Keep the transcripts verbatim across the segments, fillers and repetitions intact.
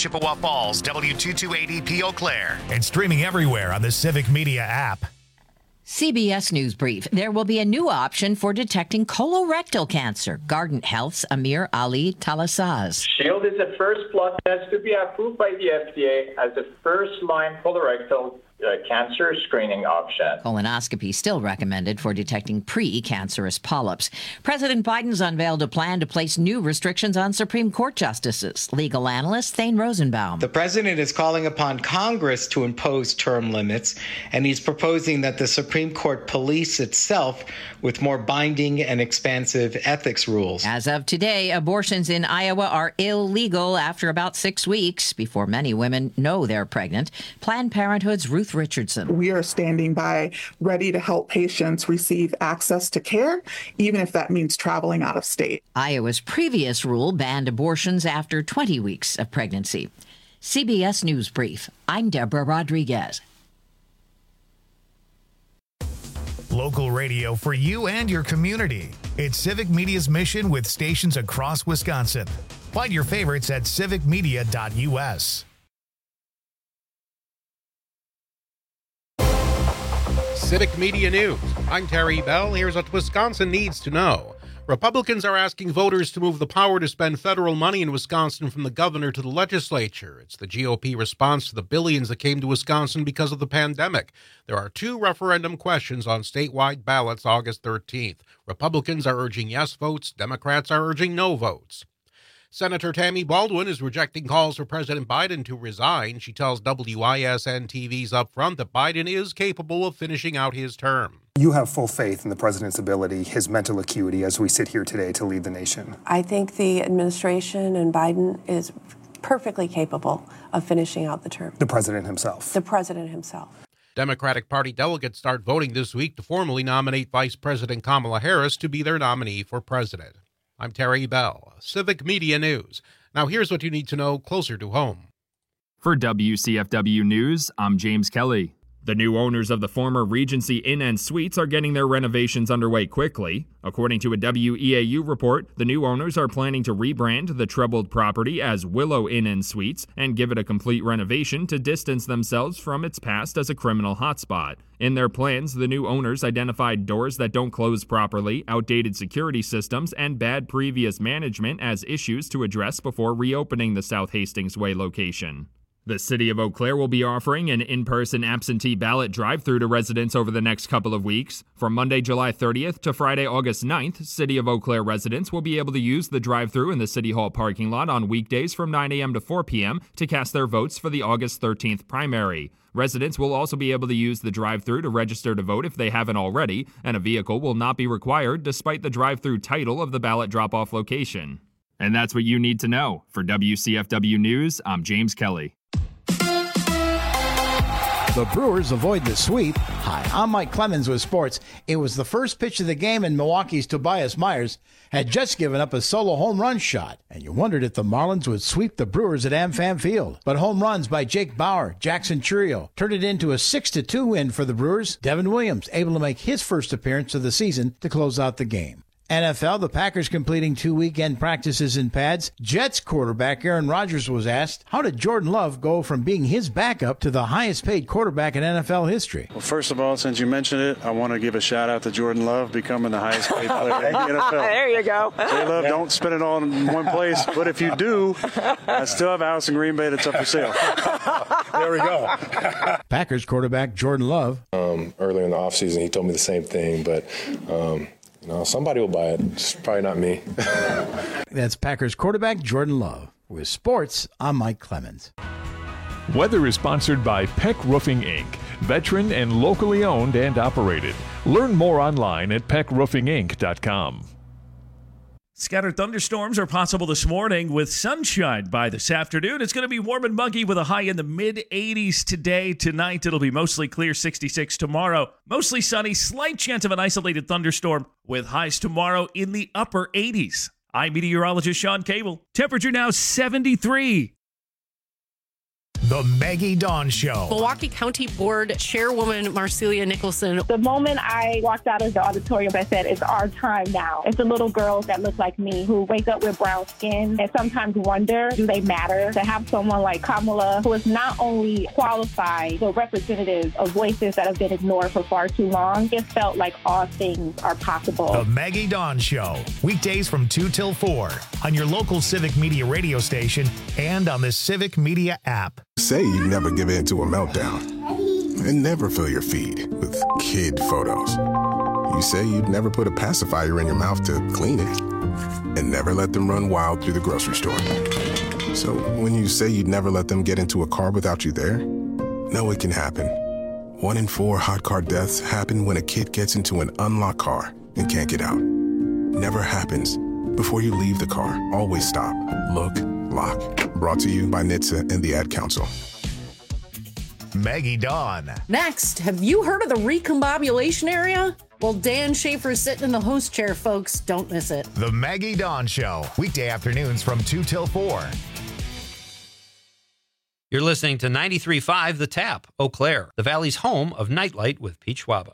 Chippewa Falls, W two two eight zero P Eau Claire. And streaming everywhere on the Civic Media app. C B S News Brief. There will be a new option for detecting colorectal cancer. Guardant Health's Amir Ali Talasaz. Shield is the first blood test to be approved by the F D A as a first-line colorectal uh, cancer screening option. Colonoscopy still recommended for detecting pre-cancerous polyps. President Biden's unveiled a plan to place new restrictions on Supreme Court justices. Legal analyst Thane Rosenbaum. The president is calling upon Congress to impose term limits, and he's proposing that the Supreme Court police itself with more binding and expansive ethics rules. As of today, abortions in Iowa are illegal after about six weeks before many women know they're pregnant. Planned Parenthood's Ruth Richardson. We are standing by, ready to help patients receive access to care, even if that means traveling out of state. Iowa's previous rule banned abortions after twenty weeks of pregnancy. C B S News Brief. I'm Deborah Rodriguez. Local radio for you and your community. It's Civic Media's mission with stations across Wisconsin. Find your favorites at civic media dot U S. Civic Media News. I'm Terry Bell. Here's what Wisconsin needs to know. Republicans are asking voters to move the power to spend federal money in Wisconsin from the governor to the legislature. It's the G O P response to the billions that came to Wisconsin because of the pandemic. There are two referendum questions on statewide ballots August thirteenth. Republicans are urging yes votes. Democrats are urging no votes. Senator Tammy Baldwin is rejecting calls for President Biden to resign. She tells W I S N T V's Upfront that Biden is capable of finishing out his term. You have full faith in the president's ability, his mental acuity, as we sit here today to lead the nation. I think the administration and Biden is perfectly capable of finishing out the term. The president himself. The president himself. Democratic Party delegates start voting this week to formally nominate Vice President Kamala Harris to be their nominee for president. I'm Terry Bell, Civic Media News. Now here's what you need to know closer to home. For W C F W News, I'm James Kelly. The new owners of the former Regency Inn and Suites are getting their renovations underway quickly. According to a W E A U report, the new owners are planning to rebrand the troubled property as Willow Inn and Suites and give it a complete renovation to distance themselves from its past as a criminal hotspot. In their plans, the new owners identified doors that don't close properly, outdated security systems, and bad previous management as issues to address before reopening the South Hastings Way location. The City of Eau Claire will be offering an in-person absentee ballot drive-through to residents over the next couple of weeks. From Monday, July thirtieth to Friday, August ninth, City of Eau Claire residents will be able to use the drive-through in the City Hall parking lot on weekdays from nine a.m. to four p.m. to cast their votes for the August thirteenth primary. Residents will also be able to use the drive-through to register to vote if they haven't already, and a vehicle will not be required despite the drive-through title of the ballot drop-off location. And that's what you need to know. For W C F W News, I'm James Kelly. The Brewers avoid the sweep. Hi, I'm Mike Clemens with sports. It was the first pitch of the game, and Milwaukee's Tobias Myers had just given up a solo home run shot, and you wondered if the Marlins would sweep the Brewers at AmFam Field. But home runs by Jake Bauer, Jackson Churio turned it into a six to two win for the Brewers. Devin Williams able to make his first appearance of the season to close out the game. N F L, the Packers completing two weekend practices in pads. Jets quarterback Aaron Rodgers was asked, how did Jordan Love go from being his backup to the highest paid quarterback in N F L history? Well, first of all, since you mentioned it, I want to give a shout out to Jordan Love becoming the highest paid player in the N F L. There you go. J Love, don't spend it all in one place, but if you do, I still have a house in Green Bay that's up for sale. There we go. Packers quarterback Jordan Love. Um, earlier in the offseason, he told me the same thing, but um, you know, somebody will buy it. It's probably not me. That's Packers quarterback Jordan Love. With sports, I'm Mike Clemens. Weather is sponsored by Peck Roofing, Incorporated, veteran and locally owned and operated. Learn more online at peck roofing inc dot com. Scattered thunderstorms are possible this morning with sunshine by this afternoon. It's going to be warm and muggy with a high in the mid eighties today. Tonight, it'll be mostly clear, sixty-six tomorrow. Mostly sunny, slight chance of an isolated thunderstorm with highs tomorrow in the upper eighties. I'm meteorologist Sean Cable. Temperature now seventy-three. The Maggie Dawn Show. Milwaukee County Board Chairwoman Marcelia Nicholson. The moment I walked out of the auditorium, I said, it's our time now. It's the little girls that look like me who wake up with brown skin and sometimes wonder, do they matter? To have someone like Kamala, who is not only qualified, but representative of voices that have been ignored for far too long, it felt like all things are possible. The Maggie Dawn Show. Weekdays from two till four on your local Civic Media radio station and on the Civic Media app. Say you never give in to a meltdown and never fill your feed with kid photos. You say you'd never put a pacifier in your mouth to clean it and never let them run wild through the grocery store. So when you say you'd never let them get into a car without you there, no, it can happen. One in four hot car deaths happen when a kid gets into an unlocked car and can't get out. Never happens. Before you leave the car, always stop, look, lock. Brought to you by N H T S A and the Ad Council. Maggie Dawn. Next, have you heard of the recombobulation area? Well, Dan Schaefer is sitting in the host chair, folks. Don't miss it. The Maggie Dawn Show. Weekday afternoons from two till four. You're listening to ninety-three point five The Tap, Eau Claire, the Valley's home of Nightlight with Pete Schwaba.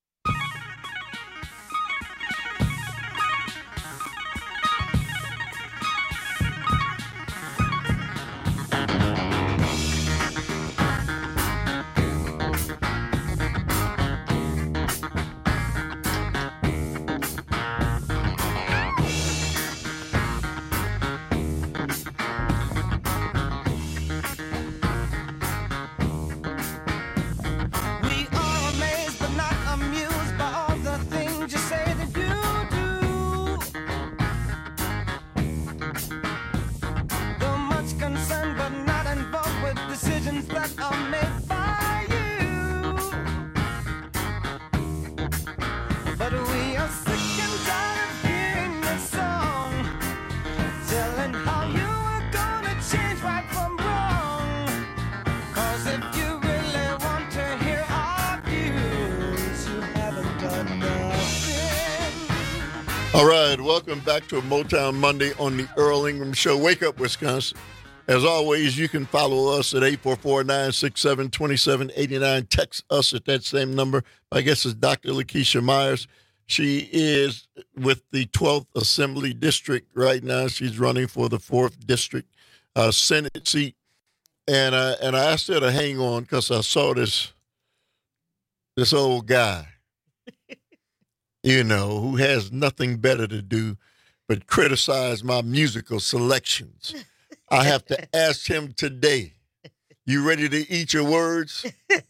All right, welcome back to a Motown Monday on the Earl Ingram Show. Wake up, Wisconsin. As always, you can follow us at eight four four, nine six seven, two seven eight nine. Text us at that same number. I guess it's Doctor Lakeisha Myers. She is with the twelfth Assembly District right now. She's running for the fourth District uh, Senate seat. And, uh, and I asked her to hang on because I saw this, this old guy, you know, who has nothing better to do but criticize my musical selections. I have to ask him today, you ready to eat your words?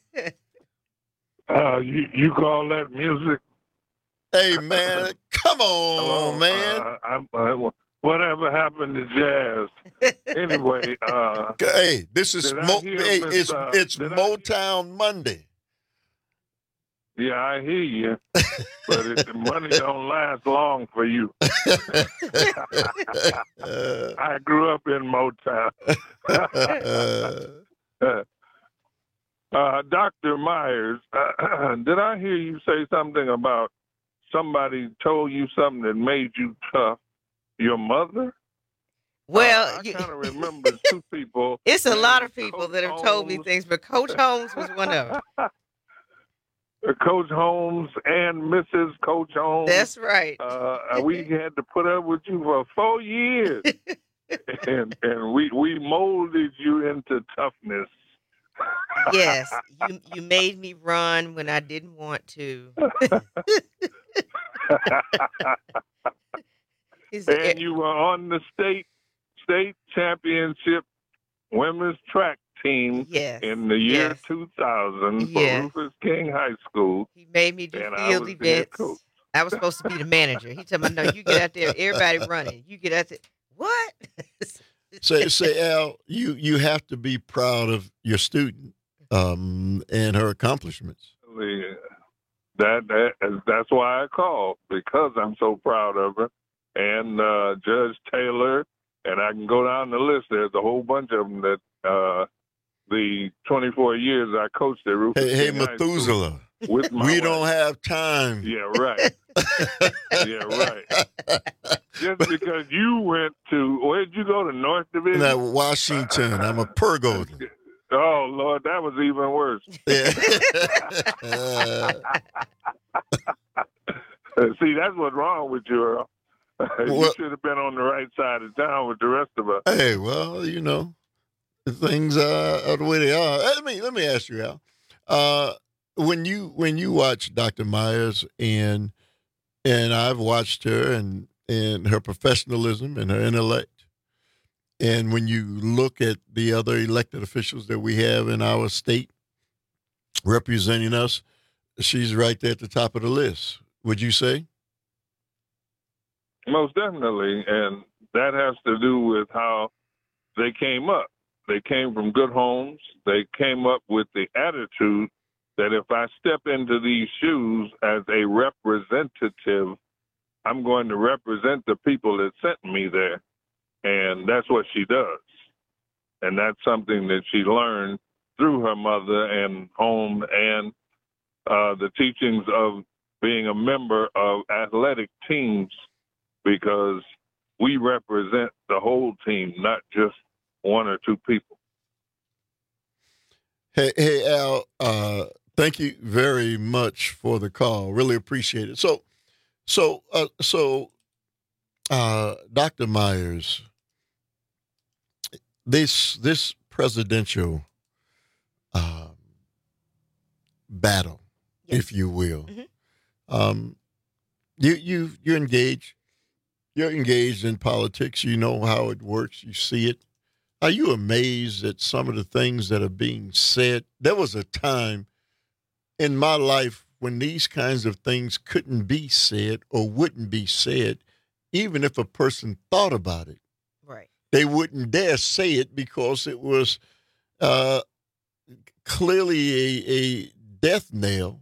Uh, you, you call that music? Hey, man, come on, Hello, man. Uh, I'm, uh, whatever happened to jazz? Anyway. Uh, hey, this is did I Mo- hear hey, Miss, it's, uh, it's did I- Motown Monday. Yeah, I hear you, but it, the money don't last long for you. I grew up in Motown. uh, Doctor Myers, uh, did I hear you say something about somebody told you something that made you tough? Your mother? Well, uh, I you- kind of remember two people. It's a named lot of people Coach that have told me Holmes. things, but Coach Holmes was one of them. Uh, Coach Holmes and Missus Coach Holmes. That's right. Uh, we had to put up with you for four years, and and we we molded you into toughness. Yes, you you made me run when I didn't want to. Is and it- you were on the state state championship women's track team Yes, in the year yes. two thousand for Yes. Rufus King High School. He made me do and I field was the head events. coach. I was supposed to be the manager. He told me, "No, you get out there. Everybody running. You get out there." What? Say, say, Al, you, you have to be proud of your student um, and her accomplishments. The- That that that's why I called, because I'm so proud of her. And uh, Judge Taylor, and I can go down the list. There's a whole bunch of them that uh, the twenty-four years I coached at Rufus Hey, hey King High School Methuselah, with my we wife. don't have time. Yeah, right. yeah, right. Just because you went to, where'd you go to North Division? Now, Washington, I'm a Pergola. Oh, Lord, that was even worse. See, that's what's wrong with you, Earl. You Well- should have been on the right side of town with the rest of us. Hey, well, you know, things uh, are the way they are. Let me let me ask you, Al. Uh, when you when you watch Doctor Myers and and I've watched her and and her professionalism and her intellect, and when you look at the other elected officials that we have in our state representing us, she's right there at the top of the list. Would you say? Most definitely, and that has to do with how they came up. They came from good homes. They came up with the attitude that if I step into these shoes as a representative, I'm going to represent the people that sent me there. And that's what she does. And that's something that she learned through her mother and home and uh, the teachings of being a member of athletic teams, because we represent the whole team, not just one or two people. Hey, hey, Al. Uh, thank you very much for the call. Really appreciate it. So, so, uh, so, uh, Doctor Myers, this this presidential uh, battle, Yes. if you will, Mhm. um, you you you're engaged. You're engaged in politics. You know how it works. You see it. Are you amazed at some of the things that are being said? There was a time in my life when these kinds of things couldn't be said or wouldn't be said, even if a person thought about it. Right. They wouldn't dare say it because it was uh, clearly a, a death knell,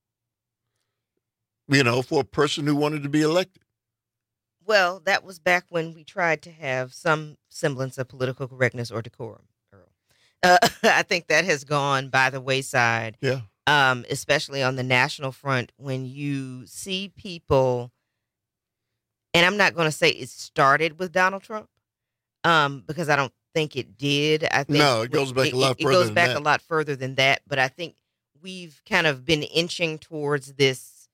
you know, for a person who wanted to be elected. Well, that was back when we tried to have some semblance of political correctness or decorum, Earl. Uh, I think that has gone by the wayside, Yeah. um, especially on the national front, when you see people, and I'm not going to say it started with Donald Trump, um, because I don't think it did. I think No, it goes back a lot it, further It goes than back that. a lot further than that, but I think we've kind of been inching towards this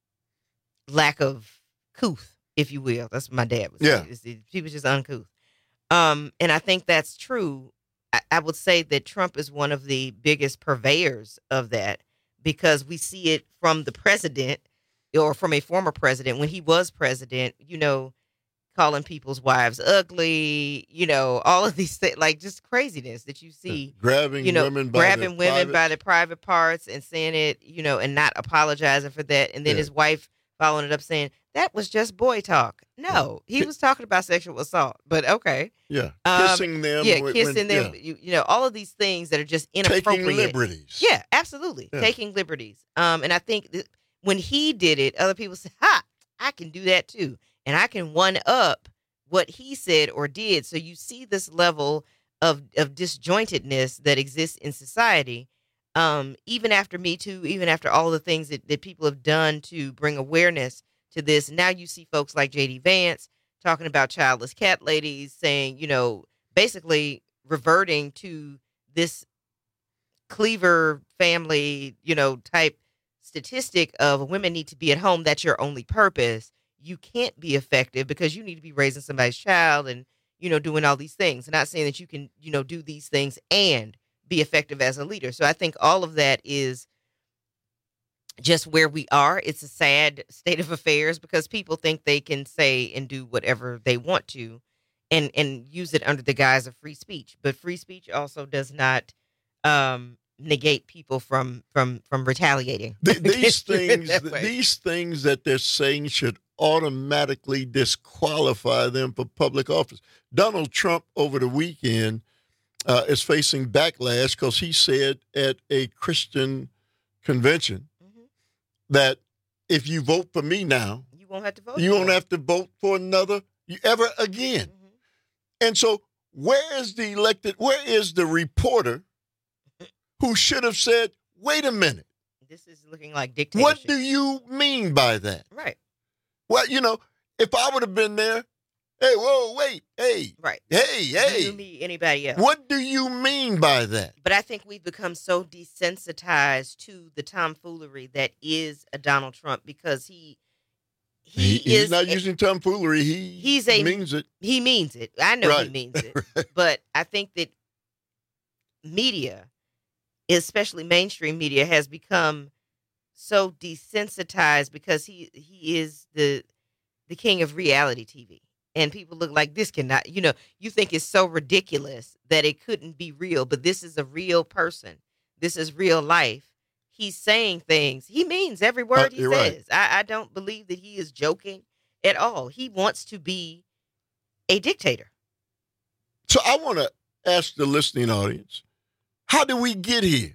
lack of couth, if you will. That's what my dad would say. Yeah. Is that he was just uncouth. Um, and I think that's true. I, I would say that Trump is one of the biggest purveyors of that, because we see it from the president or from a former president when he was president, you know, calling people's wives ugly, you know, all of these things, like just craziness that you see. Grabbing you know, women by grabbing their women by privates. their private parts and saying it, you know, and not apologizing for that. And then Yeah. his wife following it up saying, that was just boy talk. No, he was talking about sexual assault, but okay. Yeah. Um, Kissing them. Yeah, when- kissing when- them. yeah. You, you know, all of these things that are just inappropriate. Taking liberties. Yeah, absolutely. Yeah. Taking liberties. Um, and I think that when he did it, other people said, ha, I can do that too. And I can one up what he said or did. So you see this level of, of disjointedness that exists in society. Um, even after Me Too, even after all the things that, that people have done to bring awareness to this. Now you see folks like J D Vance talking about childless cat ladies, saying, you know, basically reverting to this Cleaver family, you know, type statistic of women need to be at home. That's your only purpose. You can't be effective because you need to be raising somebody's child and, you know, doing all these things. I'm not saying that you can, you know, do these things and be effective as a leader. So I think all of that is just where we are. It's a sad state of affairs because people think they can say and do whatever they want to and, and use it under the guise of free speech. But free speech also does not um, negate people from from from retaliating. Th- these against you in things, that th- way. these things that they're saying should automatically disqualify them for public office. Donald Trump over the weekend uh, is facing backlash because he said at a Christian convention Mm-hmm. that if you vote for me now, You won't have to vote. you won't anymore. have to vote for another you ever again. Mm-hmm. And so, where is the elected? Where is the reporter who should have said, "Wait a minute, This is looking like dictatorship. what do you mean by that?" Right. Well, you know, if I would have been there, Hey, whoa, wait, hey. Right. Hey, hey. You, me, anybody else. What do you mean by that? But I think we've become so desensitized to the tomfoolery that is a Donald Trump because he he, he is he's not a, using tomfoolery. He he's a, means it. He means it. I know right. he means it. But I think that media, especially mainstream media, has become so desensitized because he he is the the king of reality T V. And people look like this cannot, you know, you think it's so ridiculous that it couldn't be real, but this is a real person. This is real life. He's saying things. He means every word uh, he says. Right. I, I don't believe that he is joking at all. He wants to be a dictator. So I want to ask the listening audience, how did we get here?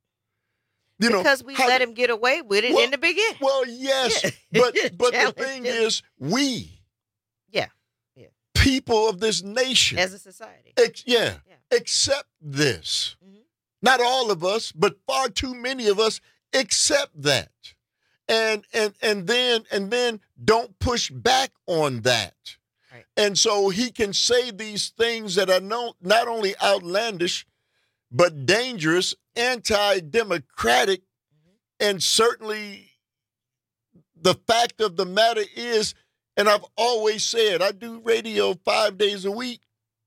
You because know, we how, let him get away with it well, in the beginning. Well, yes, Yeah. but but the Challenge thing him. is, we, Yeah. people of this nation, As a society. ex- yeah, accept this. Mm-hmm. Not all of us, but far too many of us accept that, and and and then and then don't push back on that. Right. And so he can say these things that are no, not only outlandish, but dangerous, anti-democratic, mm-hmm. and certainly the fact of the matter is, and I've always said, I do radio five days a week,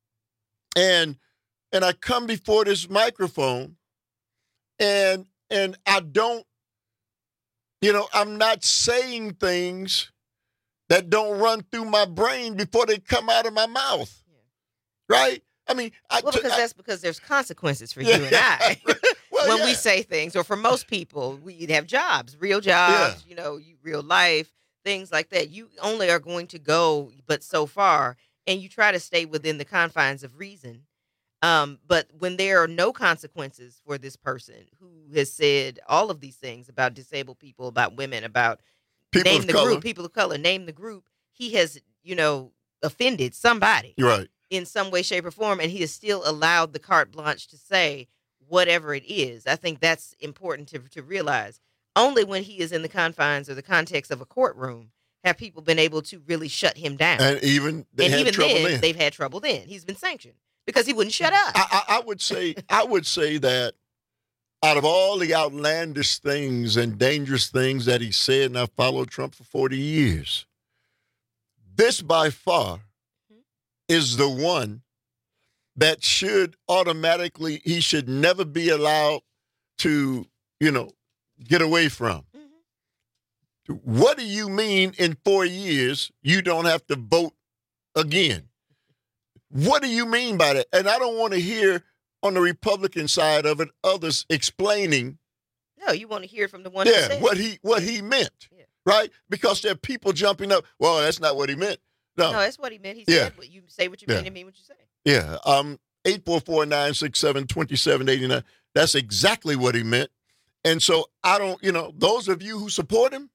and and I come before this microphone, and and I don't, you know, I'm not saying things that don't run through my brain before they come out of my mouth, yeah. right? I mean, I, well, because I, that's because there's consequences for yeah, you and I well, when yeah. we say things, or for most people, we have jobs, real jobs, yeah. you know, you, real life, things like that. You only are going to go but so far, and you try to stay within the confines of reason. Um, but when there are no consequences for this person who has said all of these things about disabled people, about women, about people name of the color. group, people of color, name the group, he has, you know, offended somebody. Right. In some way, shape, or form, and he has still allowed the carte blanche to say whatever it is. I think that's important to to realize. Only when he is in the confines or the context of a courtroom have people been able to really shut him down. And even they and had even trouble then, then. they've had trouble then. He's been sanctioned because he wouldn't shut up. I, I, I would say, I would say that out of all the outlandish things and dangerous things that he said, and I've followed Trump for forty years, this by far mm-hmm. is the one that should automatically, he should never be allowed to, you know, get away from. Mm-hmm. What do you mean in four years you don't have to vote again? What do you mean by that? And I don't want to hear on the Republican side of it others explaining. No, you want to hear from the one yeah, who said what he what he meant, yeah. right? Because there are people jumping up. Well, that's not what he meant. No, no that's what he meant. He yeah. said what you say what you yeah. mean and mean what you say. Yeah. Um, eight four four, nine six seven, two seven eight nine. That's exactly what he meant. And so I don't, you know, those of you who support him,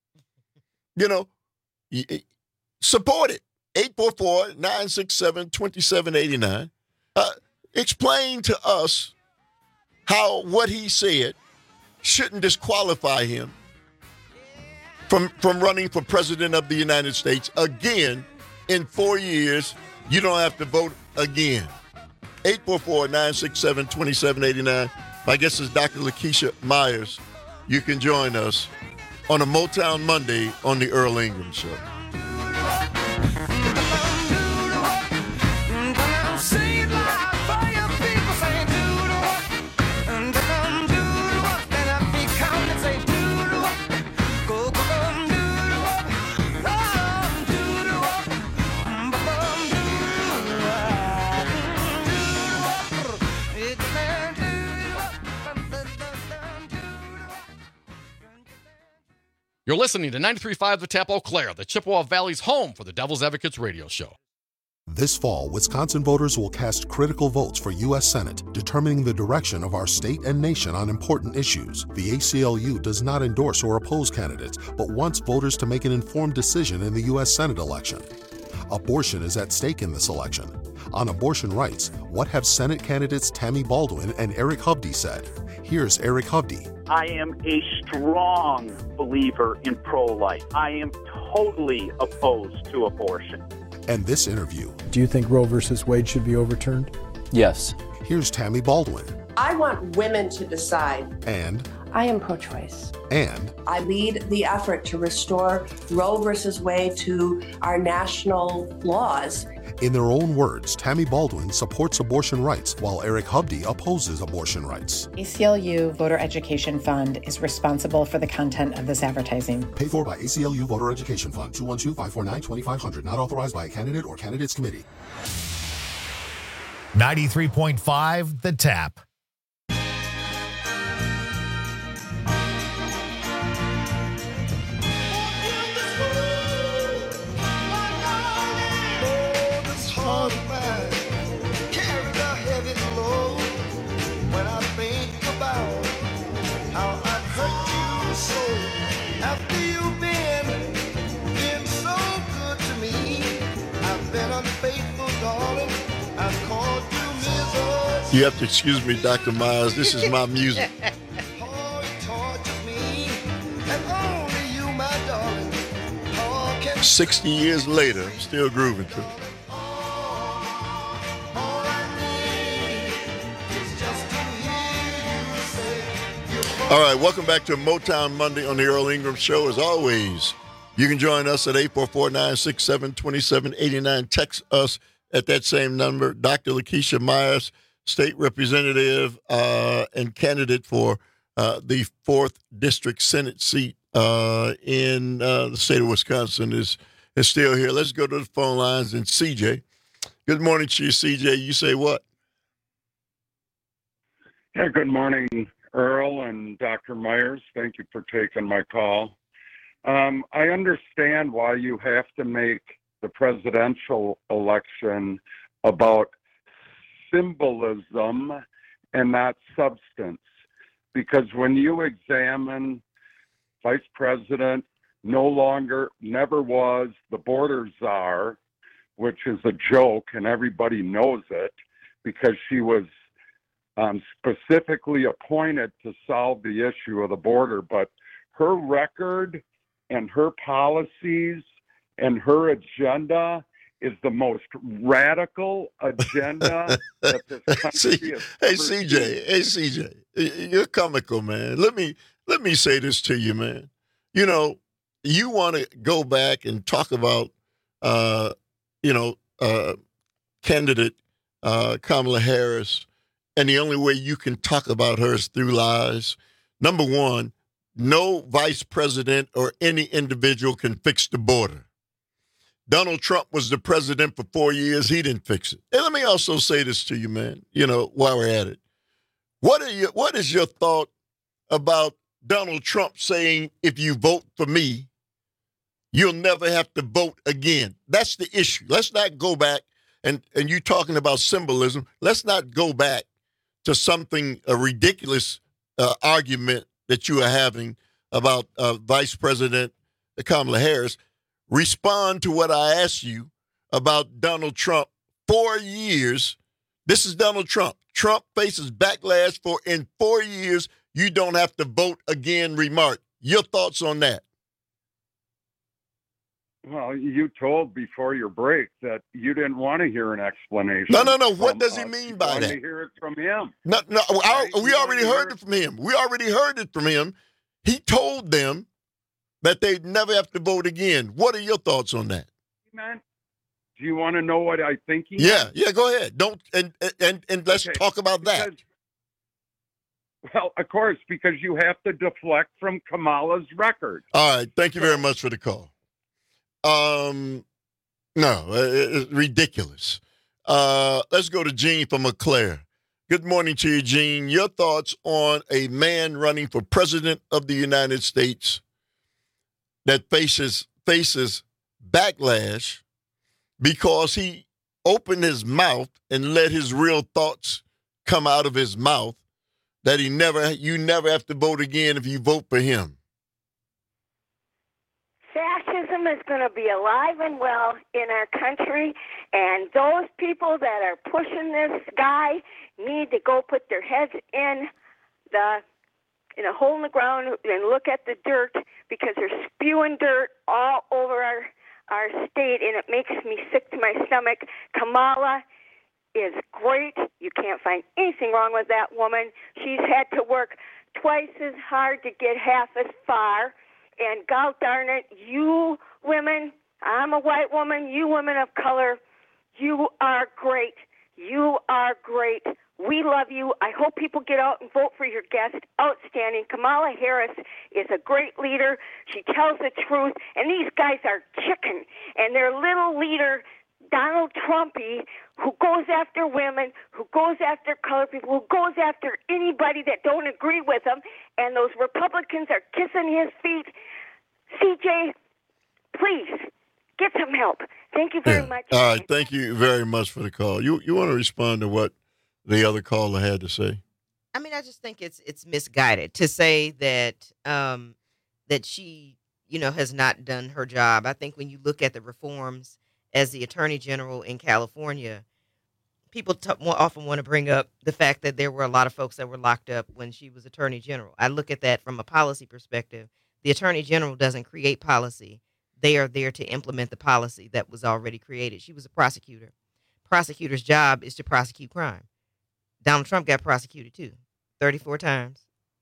you know, support it. eight four four, nine six seven, two seven eight nine. Uh, explain to us how what he said shouldn't disqualify him from, from running for president of the United States again in four years. You don't have to vote again. eight four four, nine six seven, two seven eight nine. My guest is Doctor Lakeisha Myers. You can join us on a Motown Monday on the Earl Ingram Show. You're listening to ninety-three point five The Tap Eau Claire, the Chippewa Valley's home for the Devil's Advocates radio show. This fall, Wisconsin voters will cast critical votes for U S Senate, determining the direction of our state and nation on important issues. The A C L U does not endorse or oppose candidates, but wants voters to make an informed decision in the U S Senate election. Abortion is at stake in this election. On abortion rights, what have Senate candidates Tammy Baldwin and Eric Hovde said? Here's Eric Hovde. I am a strong believer in pro-life. I am totally opposed to abortion. and this interview. Do you think Roe versus Wade should be overturned? Yes. Here's Tammy Baldwin. I want women to decide. And I am pro-choice. And I lead the effort to restore Roe versus Wade to our national laws. in their own words, Tammy Baldwin supports abortion rights while Eric Hubdy opposes abortion rights. A C L U Voter Education Fund is responsible for the content of this advertising. Paid for by A C L U Voter Education Fund, two one two, five four nine, two five zero zero, not authorized by a candidate or candidates committee. ninety-three point five The Tap. You have to excuse me, Doctor Myers. This is my music. Sixty years later, I'm still grooving to it. All right, welcome back to Motown Monday on the Earl Ingram Show. As always, you can join us at eight four four, nine six seven, two seven eight nine. Text us at that same number. Doctor Lakeisha Myers, State Representative uh, and candidate for uh, the fourth District Senate seat uh, in uh, the state of Wisconsin, is is still here. Let's go to the phone lines. And C J, good morning to you, C J. You say what? Yeah, good morning, Earl and Doctor Myers. Thank you for taking my call. Um, I understand why you have to make the presidential election about symbolism and not substance, because when you examine Vice President, no longer, never was the border czar, which is a joke and everybody knows it, because she was um, specifically appointed to solve the issue of the border, but her record and her policies and her agenda is the most radical agenda that this country See, has hey ever C J, seen. hey C J, you're comical, man. Let me let me say this to you, man. You know, you want to go back and talk about, uh, you know, uh, candidate uh, Kamala Harris, and the only way you can talk about her is through lies. Number one, no vice president or any individual can fix the border. Donald Trump was the president for four years. He didn't fix it. And let me also say this to you, man, you know, while we're at it. What are you, what is your thought about Donald Trump saying, if you vote for me, you'll never have to vote again? That's the issue. Let's not go back, and, and you talking about symbolism, let's not go back to something, a ridiculous uh, argument that you are having about uh, Vice President Kamala Harris. Respond to what I asked you about Donald Trump. Four years, this is Donald Trump. Trump faces backlash for in four years, you don't have to vote again remark. Your thoughts on that? Well, you told before your break that you didn't want to hear an explanation. No, no, no. What from does he us. mean You by wanted that? to hear it from him. No, no. I, Right? we You already wanted to heard hear it from him. We already heard it from him. He told them that they'd never have to vote again. What are your thoughts on that? Man, do you want to know what I think he Yeah, meant? yeah. Go ahead. Don't and and and let's Okay, talk about that. Well, of course, because you have to deflect from Kamala's record. All right. Thank you very much for the call. Um, no, it- it's ridiculous. Uh, let's go to Gene from Eau Claire. Good morning to you, Gene. Your thoughts on a man running for president of the United States that faces faces backlash because he opened his mouth and let his real thoughts come out of his mouth, that he never you never have to vote again if you vote for him. Fascism is going to be alive and well in our country, and those people that are pushing this guy need to go put their heads in the in a hole in the ground and look at the dirt, because they're spewing dirt all over our our state, and it makes me sick to my stomach. Kamala is great. You can't find anything wrong with that woman. She's had to work twice as hard to get half as far. And God darn it, you women, I'm a white woman, you women of color, you are great. You are great. We love you. I hope people get out and vote for your guest. Outstanding. Kamala Harris is a great leader. She tells the truth. And these guys are chicken. And their little leader, Donald Trumpy, who goes after women, who goes after colored people, who goes after anybody that don't agree with him. And those Republicans are kissing his feet. C J, please, get some help. Thank you very Yeah. much. All right. Thank you very much for the call. You you want to respond to what the other caller had to say? I mean, I just think it's it's misguided to say that um, that she, you know, has not done her job. I think when you look at the reforms as the Attorney General in California, people t- more often want to bring up the fact that there were a lot of folks that were locked up when she was Attorney General. I look at that from a policy perspective. The Attorney General doesn't create policy. They are there to implement the policy that was already created. She was a prosecutor. Prosecutor's job is to prosecute crime. Donald Trump got prosecuted too, thirty-four times.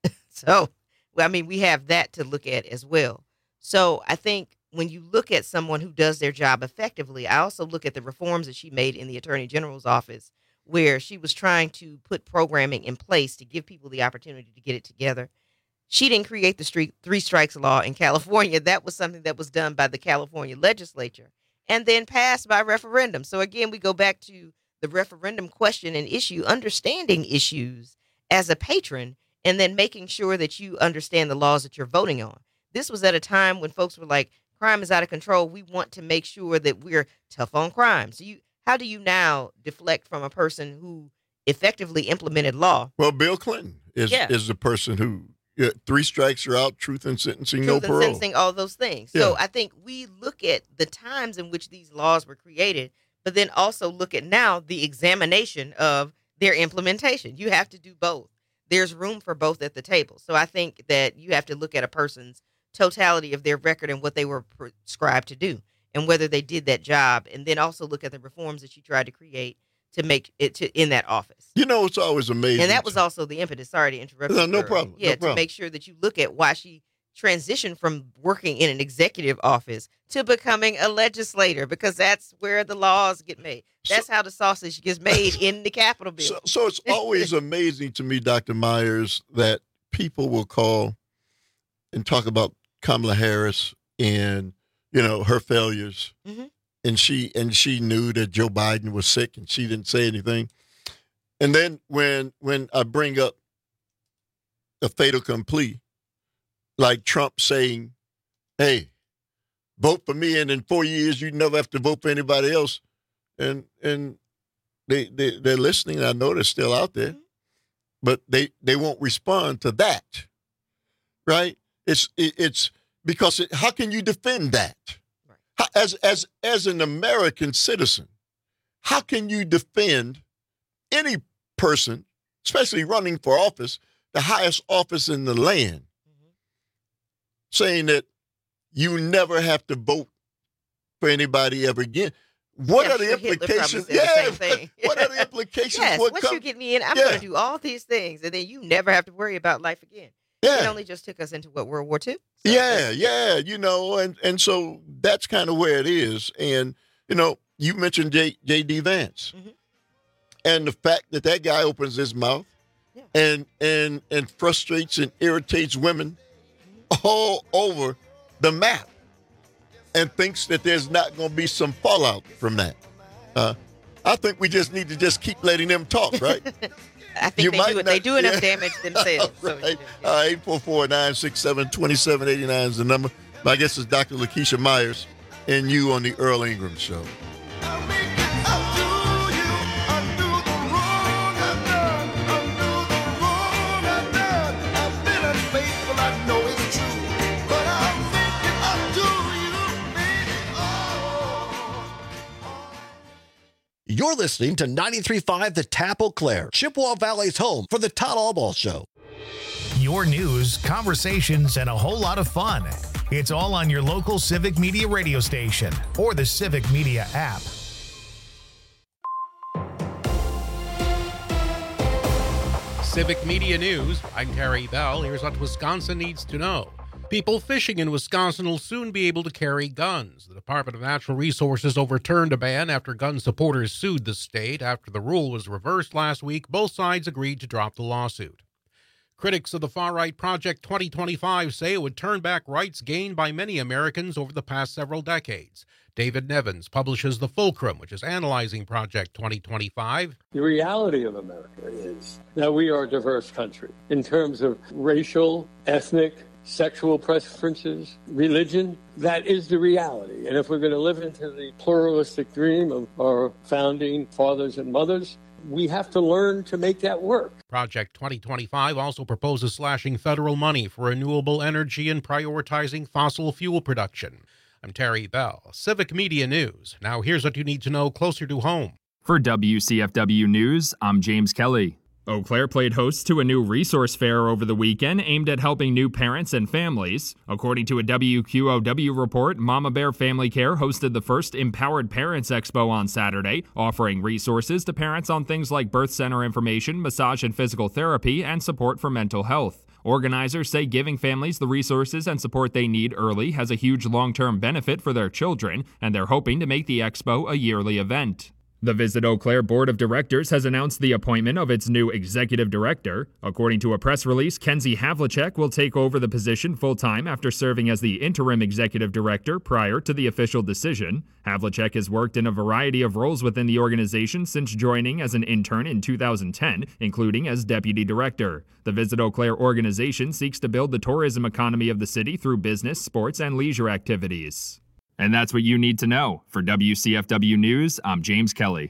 So, well, I mean, we have that to look at as well. So I think when you look at someone who does their job effectively, I also look at the reforms that she made in the Attorney General's office, where she was trying to put programming in place to give people the opportunity to get it together. She didn't create the street, three strikes law in California. That was something that was done by the California legislature and then passed by referendum. So again, we go back to the referendum question and issue, understanding issues as a patron, and then making sure that you understand the laws that you're voting on. This was at a time when folks were like, crime is out of control. We want to make sure that we're tough on crime. So you, how do you now deflect from a person who effectively implemented law? Well, Bill Clinton is Yeah. is the person who yeah, three strikes are out, truth in sentencing, Truth no and parole. sentencing, all those things. Yeah. So I think we look at the times in which these laws were created, but then also look at now the examination of their implementation. You have to do both. There's room for both at the table. So I think that you have to look at a person's totality of their record and what they were prescribed to do and whether they did that job, and then also look at the reforms that she tried to create to make it to in that office. You know, it's always amazing. And that was also the impetus. Sorry to interrupt. No, you, no Earl. problem. Yeah, No problem. to make sure that you look at why she transitioned from working in an executive office to becoming a legislator, because that's where the laws get made. That's how the sausage gets made in the Capitol building. So, so it's always amazing to me, Doctor Myers, that people will call and talk about Kamala Harris and, you know, her failures. Mm-hmm. And she and she knew that Joe Biden was sick, and she didn't say anything. And then when when I bring up a fait accompli, like Trump saying, "Hey, vote for me, and in four years you never have to vote for anybody else," and and they they they're listening. I know they're still out there, Mm-hmm. but they they won't respond to that, right? It's it, it's because it, how can you defend that? How, as as as an American citizen, how can you defend any person, especially running for office, the highest office in the land, Mm-hmm. saying that you never have to vote for anybody ever again? What Yeah, are the sure, Hitler probably implications? said the Yeah, same thing. what are the implications? Yes, What once come- you get me in, I'm Yeah. going to do all these things, and then you never have to worry about life again. Yeah. It only just took us into what, World War Two? Yeah, yeah, you know, and, and so that's kind of where it is. And, you know, you mentioned J, J D Vance. Mm-hmm. And the fact that that guy opens his mouth and, and, and frustrates and irritates women all over the map and thinks that there's not going to be some fallout from that. Uh, I think we just need to just keep letting them talk, right? I think You they might do it. They not- do enough yeah. damage themselves. So, Right. Uh, eight four four, nine six seven, two seven eight nine is the number. My guest is Doctor Lakeisha Myers and you on the Earl Ingram Show. You're listening to ninety-three point five The Tap Eau Claire, Chippewa Valley's home for the Todd Albaugh Show. your news, conversations, and a whole lot of fun. It's all on your local Civic Media radio station or the Civic Media app. Civic Media News. I'm Terry Bell. Here's what Wisconsin needs to know. People fishing in Wisconsin will soon be able to carry guns. The Department of Natural Resources overturned a ban after gun supporters sued the state. After the rule was reversed last week, both sides agreed to drop the lawsuit. Critics of the far-right Project twenty twenty-five say it would turn back rights gained by many Americans over the past several decades. David Nevins publishes The Fulcrum, which is analyzing Project twenty twenty-five. The reality of America is that we are a diverse country in terms of racial, ethnic, sexual preferences, religion. That is the reality. And if we're going to live into the pluralistic dream of our founding fathers and mothers, we have to learn to make that work. Project twenty twenty-five also proposes slashing federal money for renewable energy and prioritizing fossil fuel production. I'm Terry Bell, Civic Media News. Now here's what you need to know closer to home. For W C F W News, I'm James Kelly. Eau Claire played host to a new resource fair over the weekend aimed at helping new parents and families. According to a W Q O W report, Mama Bear Family Care hosted the first Empowered Parents Expo on Saturday, offering resources to parents on things like birth center information, massage and physical therapy, and support for mental health. Organizers say giving families the resources and support they need early has a huge long-term benefit for their children, and they're hoping to make the expo a yearly event. The Visit Eau Claire Board of Directors has announced the appointment of its new executive director. According to a press release, Kenzie Havlicek will take over the position full-time after serving as the interim executive director prior to the official decision. Havlicek has worked in a variety of roles within the organization since joining as an intern in two thousand ten, including as deputy director. The Visit Eau Claire organization seeks to build the tourism economy of the city through business, sports, and leisure activities. And that's what you need to know. For W C F W News, I'm James Kelly.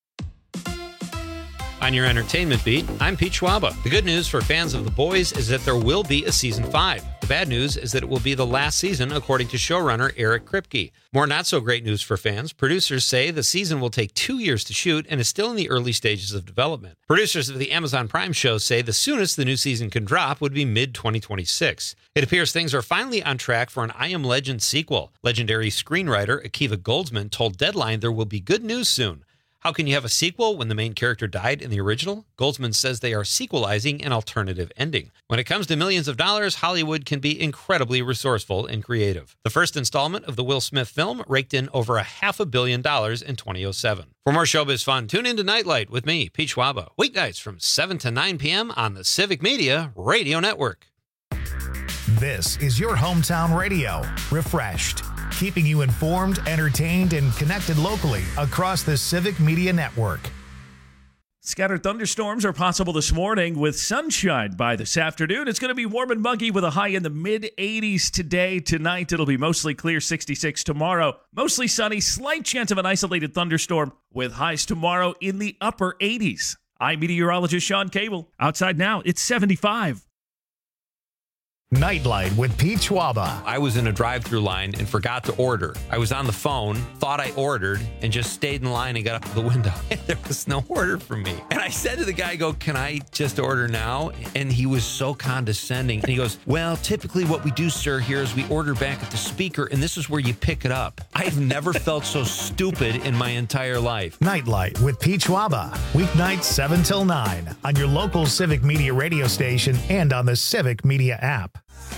On your entertainment beat, I'm Pete Schwaba. The good news for fans of The Boys is that there will be a season five. The bad news is that it will be the last season, according to showrunner Eric Kripke. More not-so-great news for fans. Producers say the season will take two years to shoot and is still in the early stages of development. Producers of the Amazon Prime show say the soonest the new season can drop would be mid twenty twenty-six. It appears things are finally on track for an I Am Legend sequel. Legendary screenwriter Akiva Goldsman told Deadline there will be good news soon. How can you have a sequel when the main character died in the original? Goldsman says they are sequelizing an alternative ending. When it comes to millions of dollars, Hollywood can be incredibly resourceful and creative. The first installment of the Will Smith film raked in over a half a billion dollars in twenty oh seven. For more showbiz fun, tune in to Nightlight with me, Pete Schwaba, weeknights from seven to nine p.m. on the Civic Media Radio Network. This is your hometown radio, refreshed, keeping you informed, entertained, and connected locally across the Civic Media Network. Scattered thunderstorms are possible this morning with sunshine by this afternoon. It's going to be warm and muggy with a high in the mid eighties today. Tonight, it'll be mostly clear, sixty-six tomorrow. Mostly sunny, slight chance of an isolated thunderstorm with highs tomorrow in the upper eighties. I'm meteorologist Sean Cable. Outside now, it's seventy-five. Nightlight with Pete Schwaba. I was in a drive-thru line and forgot to order. I was on the phone, thought I ordered, and just stayed in line and got up to the window. And there was no order for me. And I said to the guy, I go, can I just order now? And he was so condescending. And he goes, well, typically what we do, sir, here is we order back at the speaker, and this is where you pick it up. I've never felt so stupid in my entire life. Nightlight with Pete Schwaba. Weeknights seven till nine on your local Civic Media radio station and on the Civic Media app.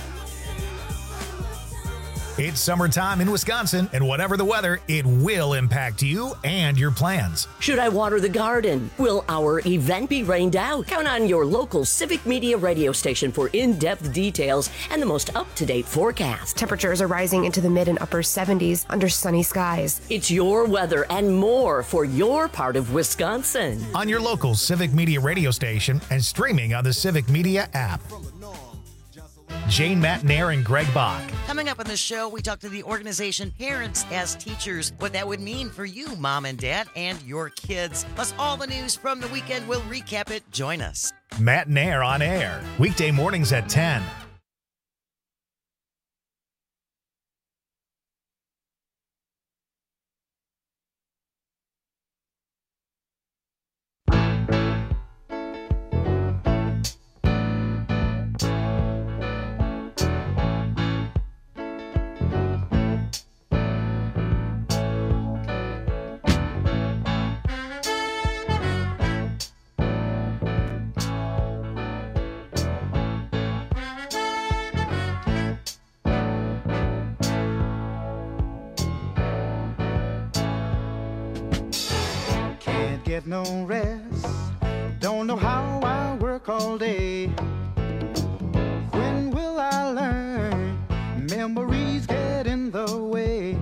It's summertime in Wisconsin, and whatever the weather, it will impact you and your plans. Should I water the garden? Will our event be rained out? Count on your local Civic Media radio station for in-depth details and the most up-to-date forecast. Temperatures are rising into the mid and upper seventies under sunny skies. It's your weather and more for your part of Wisconsin. On your local Civic Media radio station and streaming on the Civic Media app. Jane Matnair and Greg Bach. Coming up on the show, we talk to the organization Parents as Teachers, what that would mean for you, mom and dad, and your kids. Plus, all the news from the weekend. We'll recap it. Join us. Matnair on air, weekday mornings at ten. get no rest. Don't know how I work all day. When will I learn? Memories get in the way.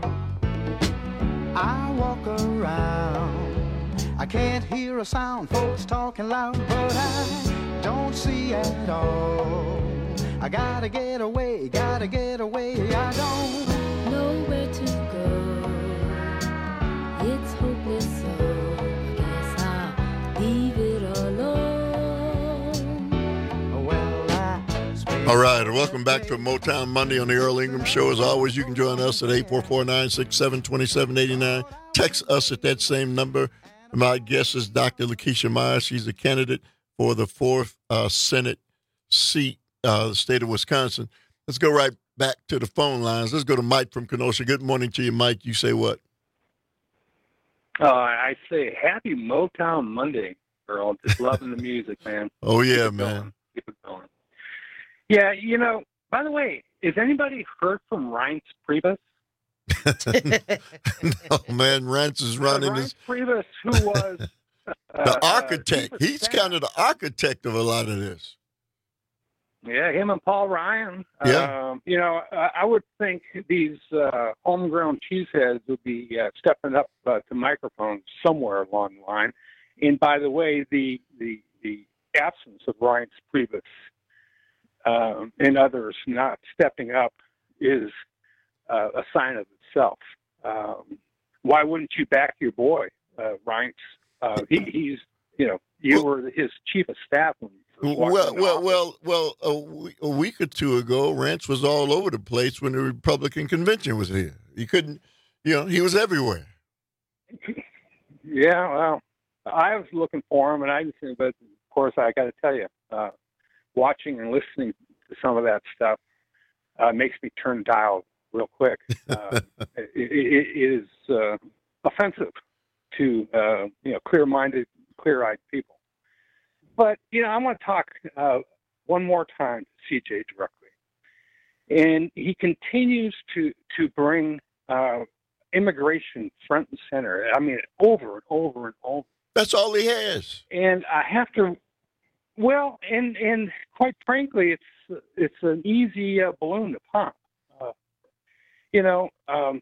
I walk around, I can't hear a sound, folks talking loud, but I don't see at all. I gotta get away, gotta get away, I don't know where to go. It's hopeless, so I guess I'll leave it alone. Well, I All right, welcome back to Motown Monday on the Earl Ingram Show. As always, you can join us at eight four four, nine six seven, two seven eight nine. Text us at that same number. My guest is Doctor Lakeisha Myers. She's a candidate for the fourth uh, Senate seat, uh, the state of Wisconsin. Let's go right back to the phone lines. Let's go to Mike from Kenosha. Good morning to you, Mike. You say what? Uh, I say happy Motown Monday, Earl. Just loving the music, man. Oh, yeah, Keep it man. going. Keep it going. Yeah, you know, by the way, has anybody heard from Reince Priebus? No, man, Rance is running uh, Reince his... Priebus, who was... Uh, the architect. Uh, He's kind of the architect of a lot of this. Yeah, him and Paul Ryan. Yeah. Um, you know, I, I would think these uh, homegrown cheeseheads would be uh, stepping up uh, to microphones somewhere along the line. And by the way, the the, the absence of Reince Priebus um, and others not stepping up is uh, a sign of itself. Um, why wouldn't you back your boy, uh, Reince? Uh, he, he's, you know, you well, were his chief of staff when Well, well, well, well. A, w- a week or two ago, Rance was all over the place when the Republican convention was here. He couldn't, you know, he was everywhere. Yeah, well, I was looking for him, and I just, but of course, I got to tell you, uh, watching and listening to some of that stuff uh, makes me turn dial real quick. Uh, it, it, it is uh, offensive to uh, you know clear-minded, clear-eyed people. But, you know, I want to talk uh, one more time to C J directly. And he continues to, to bring uh, immigration front and center. I mean, over and over and over. That's all he has. And I have to, well, and, and quite frankly, it's it's an easy uh, balloon to pop. Uh, you know, um,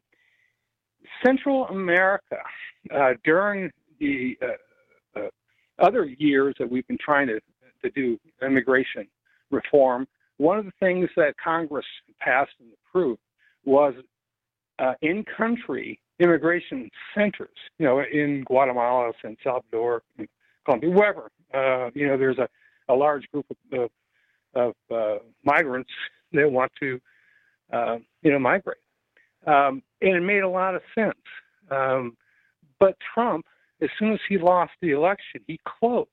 Central America, uh, during the uh, uh, other years that we've been trying to, to do immigration reform, one of the things that Congress passed and approved was uh, in-country immigration centers, you know, in Guatemala, San Salvador, Colombia, wherever. Uh, you know, there's a, a large group of, of, of uh, migrants that want to, uh, you know, migrate. Um, and it made a lot of sense. Um, but Trump, as soon as he lost the election, he closed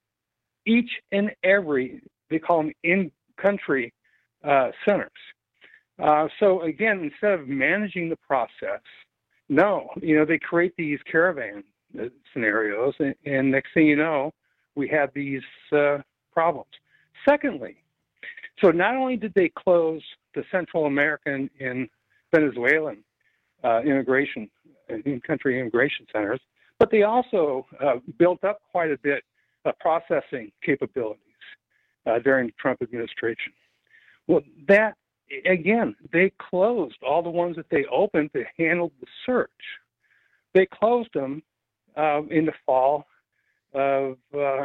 each and every, they call them in-country uh, centers. Uh, so again, instead of managing the process, no, you know, they create these caravan uh, scenarios, and, and next thing you know, we have these uh, problems. Secondly, so not only did they close the Central American and Venezuelan uh, immigration, in-country immigration centers, but they also uh, built up quite a bit of processing capabilities uh, during the Trump administration. Well, that, again, they closed all the ones that they opened that handled the search. They closed them um, in the fall of, uh,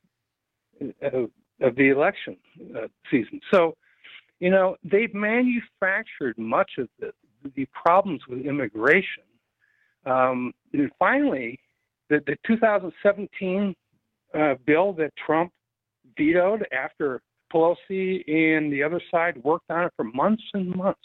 of, of the election uh, season. So, you know, they've manufactured much of the, the problems with immigration. Um, and finally, the, the two thousand seventeen uh, bill that Trump vetoed after Pelosi and the other side worked on it for months and months.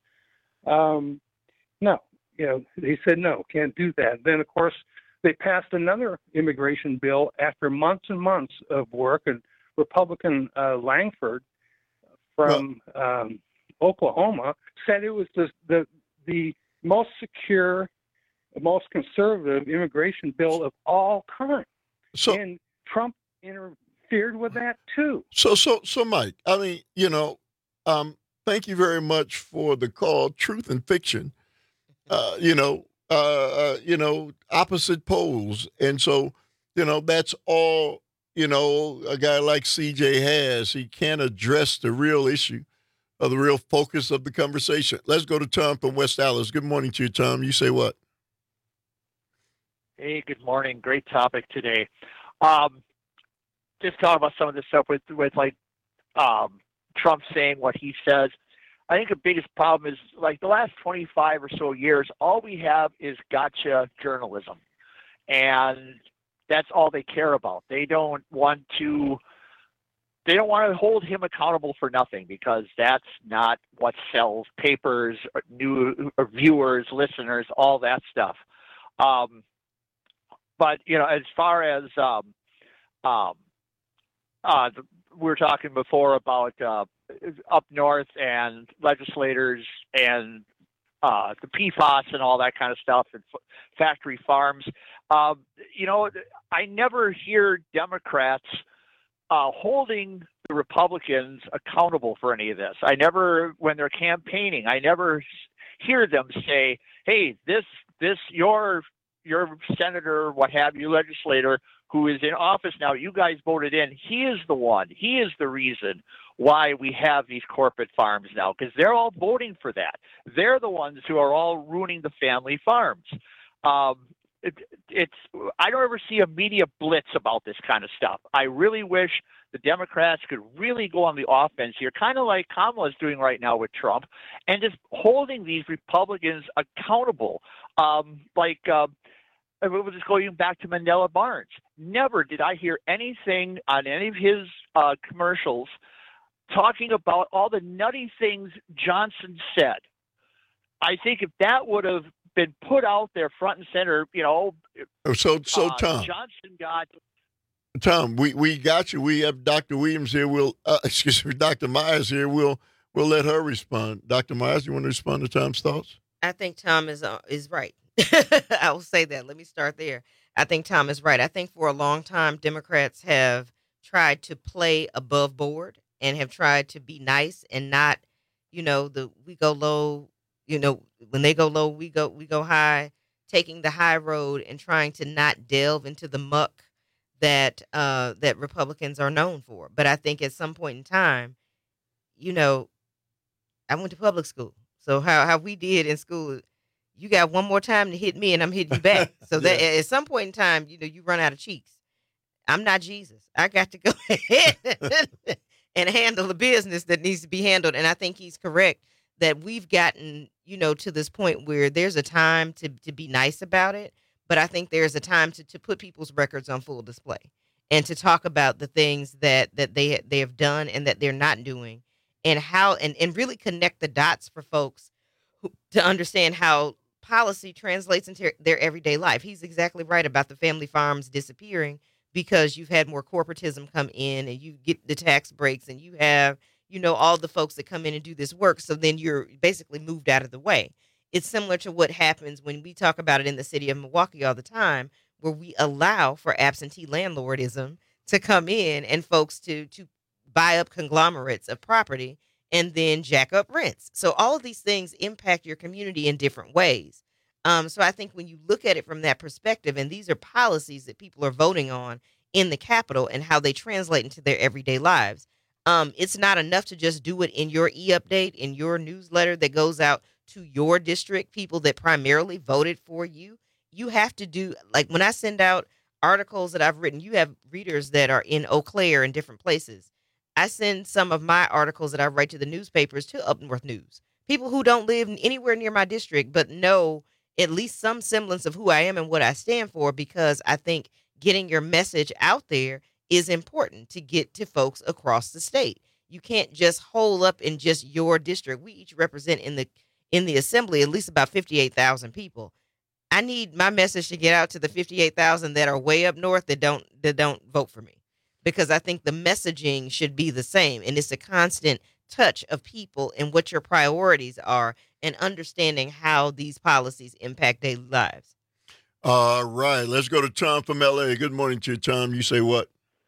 Um, no, you know, they said, no, can't do that. Then, of course, they passed another immigration bill after months and months of work, and Republican uh, Langford from um, Oklahoma said it was the, the, the most secure, the most conservative immigration bill of all time. So, and Trump interfered with that too. So, so, so, Mike, I mean, you know, um, thank you very much for the call, Truth and Fiction. Uh, you know, uh, uh, you know, opposite poles, and so you know, that's all, you know, a guy like C J has. He can't address the real issue or the real focus of the conversation. Let's go to Tom from West Dallas. Good morning to you, Tom. You say what? Hey, good morning. Great topic today. Um, just talking about some of this stuff with, with like um, Trump saying what he says. I think the biggest problem is like the last twenty-five or so years, all we have is gotcha journalism. And that's all they care about. They don't want to they don't want to hold him accountable for nothing because that's not what sells papers, new viewers, listeners, all that stuff. Um, but, you know, as far as um, um, uh, the, we were talking before about uh, up north and legislators and uh, the P FAS and all that kind of stuff and f- factory farms. Um, you know, I never hear Democrats uh, holding the Republicans accountable for any of this. I never, when they're campaigning, I never hear them say, hey, this, this, your, your senator, what have you, legislator who is in office now, you guys voted in, he is the one, he is the reason why we have these corporate farms now, because they're all voting for that. They're the ones who are all ruining the family farms. Um, it, it's I don't ever see a media blitz about this kind of stuff. I really wish the Democrats could really go on the offense here, kind of like Kamala's doing right now with Trump, and just holding these Republicans accountable. Um, like uh, we'll just go even back to Mandela Barnes. Never did I hear anything on any of his uh, commercials talking about all the nutty things Johnson said. I think if that would have been put out there front and center, you know. So, so uh, Tom. Johnson got. Tom, we, we got you. We have Doctor Williams here. We'll uh, excuse me, Doctor Myers here. We'll we'll let her respond. Doctor Myers, you want to respond to Tom's thoughts? I think Tom is uh, is right. I will say that. Let me start there. I think Tom is right. I think for a long time, Democrats have tried to play above board and have tried to be nice and not, you know, the we go low, you know, when they go low, we go we go high, taking the high road and trying to not delve into the muck that uh, that Republicans are known for. But I think at some point in time, you know, I went to public school. So how, how we did in school, you got one more time to hit me and I'm hitting you back. So that yeah. at some point in time, you know, you run out of cheeks. I'm not Jesus. I got to go ahead and handle the business that needs to be handled. And I think he's correct that we've gotten, you know, to this point where there's a time to, to be nice about it. But I think there's a time to, to put people's records on full display and to talk about the things that, that they they have done and that they're not doing and how and, and really connect the dots for folks who, to understand how policy translates into their everyday life. He's exactly right about the family farms disappearing because you've had more corporatism come in and you get the tax breaks and you have, you know, all the folks that come in and do this work. So then you're basically moved out of the way. It's similar to what happens when we talk about it in the city of Milwaukee all the time, where we allow for absentee landlordism to come in and folks to to buy up conglomerates of property and then jack up rents. So all of these things impact your community in different ways. Um, so I think when you look at it from that perspective, and these are policies that people are voting on in the Capitol and how they translate into their everyday lives, um, it's not enough to just do it in your e-update, in your newsletter that goes out to your district, people that primarily voted for you. You have to do, like when I send out articles that I've written, you have readers that are in Eau Claire and different places. I send some of my articles that I write to the newspapers to Up North News. People who don't live anywhere near my district, but know at least some semblance of who I am and what I stand for, because I think getting your message out there is important to get to folks across the state. You can't just hold up in just your district. We each represent in the in the assembly at least about fifty-eight thousand people. I need my message to get out to the fifty-eight thousand that are way up north that don't that don't vote for me, because I think the messaging should be the same, and it's a constant touch of people and what your priorities are and understanding how these policies impact daily lives. All right, let's go to Tom from L A. Good morning to you, Tom. You say what?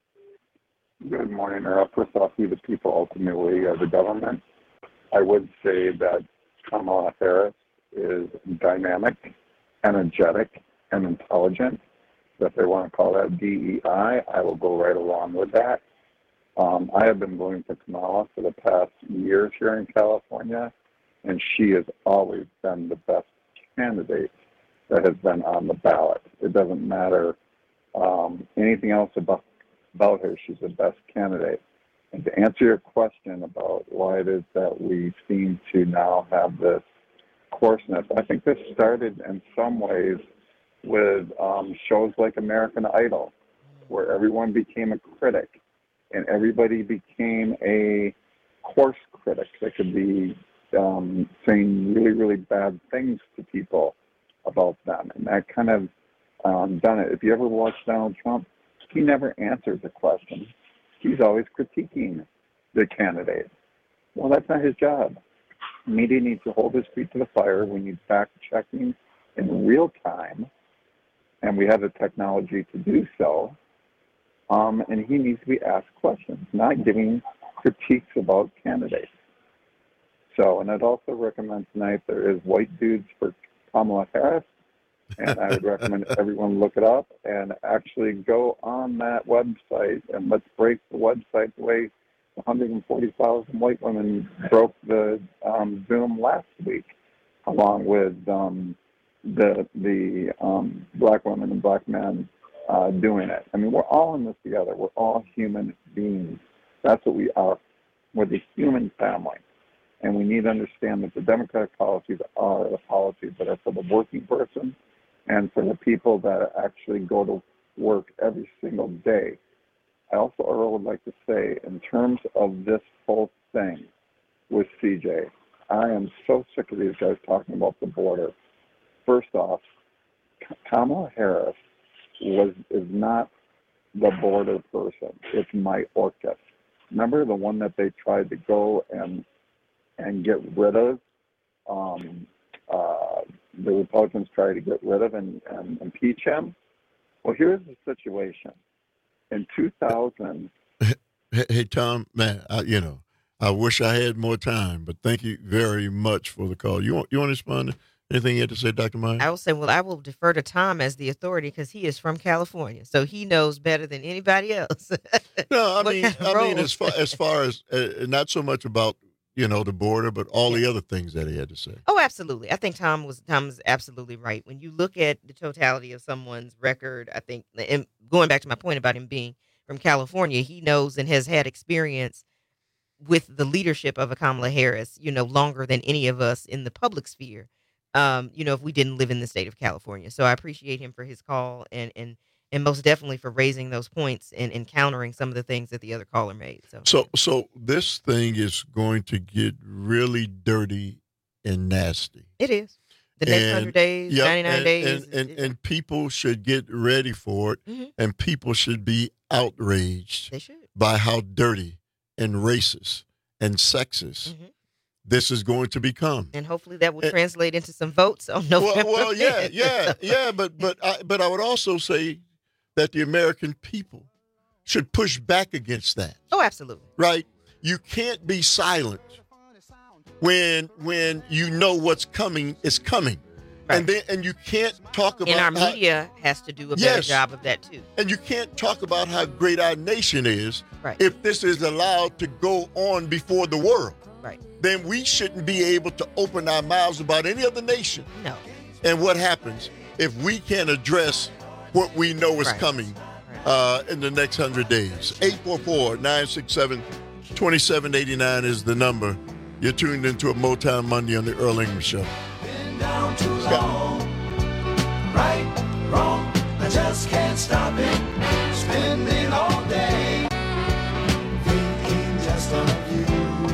Good morning, Earl. First off, we the people ultimately are the government. I would say that Kamala Harris is dynamic, energetic, and intelligent. If they want to call that D E I, I will go right along with that. Um, I have been voting for Kamala for the past years here in California, and she has always been the best candidate that has been on the ballot. It doesn't matter um, anything else about, about her. She's the best candidate. And to answer your question about why it is that we seem to now have this coarseness, I think this started in some ways with um, shows like American Idol, where everyone became a critic and everybody became a coarse critic that could be um, saying really, really bad things to people about them. And that kind of um, done it. If you ever watch Donald Trump, he never answers a question. He's always critiquing the candidate. Well, that's not his job. Media needs to hold his feet to the fire. We need fact-checking in real time, and we have the technology to do so. Um, and he needs to be asked questions, not giving critiques about candidates. So, and I'd also recommend tonight there is White Dudes for Kamala Harris, and I would recommend everyone look it up and actually go on that website, and let's break the website the way one hundred forty thousand white women broke the um, Zoom last week, along with um, the the um, black women and black men uh, doing it. I mean, we're all in this together. We're all human beings. That's what we are. We're the human family. And we need to understand that the Democratic policies are the policies that are for the working person and for the people that actually go to work every single day. I also, Earl, would like to say, in terms of this whole thing with C J, I am so sick of these guys talking about the border. First off, Kamala Harris was is not the border person. It's Mayorkas. Remember the one that they tried to go and and get rid of? Um, uh, the Republicans tried to get rid of and, and impeach him? Well, here's the situation. In two thousand... Hey, hey Tom, man, I, you know, I wish I had more time, but thank you very much for the call. You want you want to respond to anything you had to say, Doctor Meyer? I will say, well, I will defer to Tom as the authority because he is from California, so he knows better than anybody else. No, I mean, I mean, as far as far as uh, not so much about you know the border, but all yeah. the other things that he had to say. Oh, absolutely. I think Tom was Tom's absolutely right. When you look at the totality of someone's record, I think, and going back to my point about him being from California, he knows and has had experience with the leadership of a Kamala Harris, you know, longer than any of us in the public sphere. Um, you know, if we didn't live in the state of California. So I appreciate him for his call and and, and most definitely for raising those points and, and countering some of the things that the other caller made. So, so, so this thing is going to get really dirty and nasty. It is. The next and, one hundred days, yep, ninety-nine and, days. And, and, and people should get ready for it, mm-hmm. and people should be outraged they should. by how dirty and racist and sexist mm-hmm. this is going to become. And hopefully that will and, translate into some votes on November. Well, well yeah, yeah, yeah. But but I, but I would also say that the American people should push back against that. Oh, absolutely. Right? You can't be silent when when you know what's coming is coming. Right. And then and you can't talk about and our how, media has to do a better yes, job of that too. And you can't talk about how great our nation is right. if this is allowed to go on before the world. Right. Then we shouldn't be able to open our mouths about any other nation. No. And what happens if we can't address what we know is right. coming uh, in the next hundred days? eight four four, nine six seven, two seven eight nine is the number. You're tuned into a Motown Monday on the Earl Ingram Show. Been down too long. Right, wrong, I just can't stop it. Spending all day thinking just of you.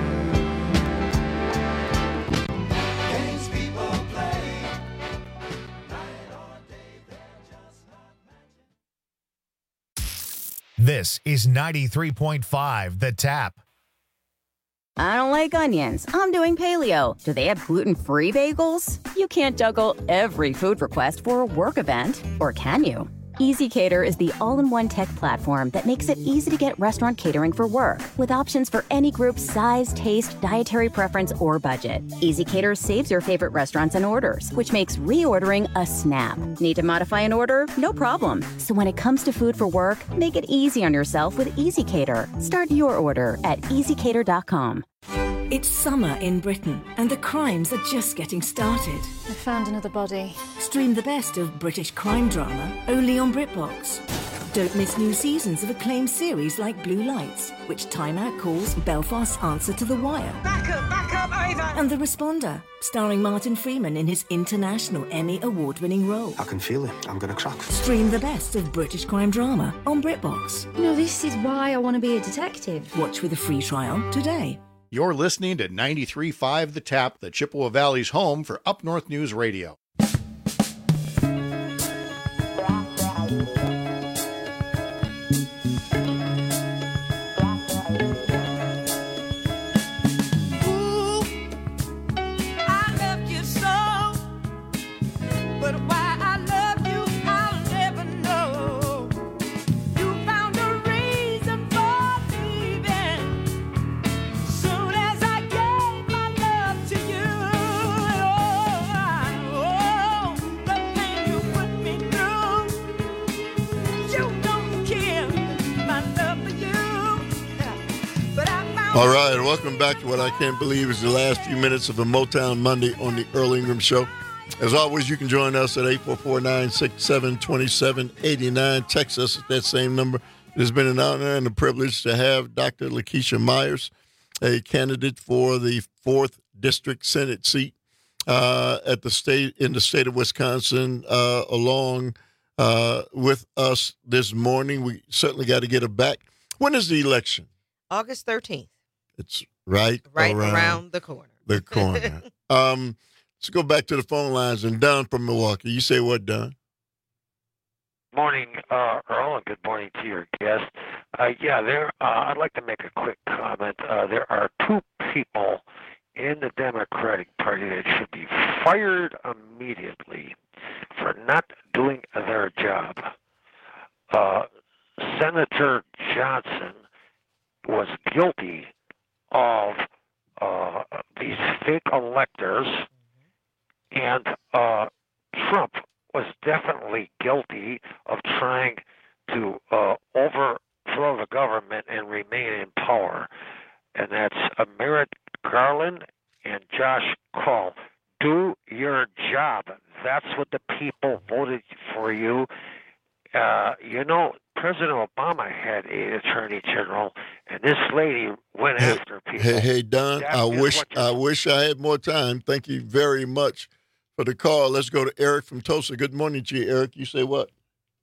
Games people play, night or day, they're just not matching. This is ninety-three point five The Tap. I don't like onions. I'm doing paleo. Do they have gluten-free bagels? You can't juggle every food request for a work event, or can you? EasyCater is the all-in-one tech platform that makes it easy to get restaurant catering for work, with options for any group size, taste, dietary preference, or budget. EasyCater saves your favorite restaurants and orders, which makes reordering a snap. Need to modify an order? No problem. So when it comes to food for work, make it easy on yourself with EasyCater. Start your order at easy cater dot com. It's summer in Britain, and the crimes are just getting started. I found another body. Stream the best of British crime drama only on BritBox. Don't miss new seasons of acclaimed series like Blue Lights, which Time Out calls Belfast's answer to The Wire. Back up, back up, over! And The Responder, starring Martin Freeman in his international Emmy award-winning role. I can feel it. I'm going to crack. Stream the best of British crime drama on BritBox. You know, this is why I want to be a detective. Watch with a free trial today. You're listening to ninety-three point five The Tap, the Chippewa Valley's home for Up North News Radio. All right, welcome back to what I can't believe is the last few minutes of the Motown Monday on the Earl Ingram Show. As always, you can join us at eight four four, nine six seven, two seven eight nine. Text us at that same number. It has been an honor and a privilege to have Doctor Lakeisha Myers, a candidate for the fourth District Senate seat uh, at the state in the state of Wisconsin, uh, along uh, with us this morning. We certainly got to get her back. When is the election? August thirteenth. It's right, right around, around the corner. The corner. um, let's go back to the phone lines. And Don from Milwaukee. You say what, Don? Morning, uh, Earl, and good morning to your guest. Uh, yeah, there. Uh, I'd like to make a quick comment. Uh, there are two people in the Democratic Party that should be fired immediately for not doing their job. Uh, Senator Johnson was guilty of uh, these fake electors, and uh, Trump was definitely guilty of trying to uh, overthrow the government and remain in power. And that's uh, Merrick Garland and Josh Kroll. Do your job. That's what the people voted for you. Uh, you know, President Obama had an attorney general, and this lady went hey, after people. Hey, hey, Don, That I is wish what I wish I had more time. Thank you very much for the call. Let's go to Eric from Tulsa. Good morning to you, Eric. You say what?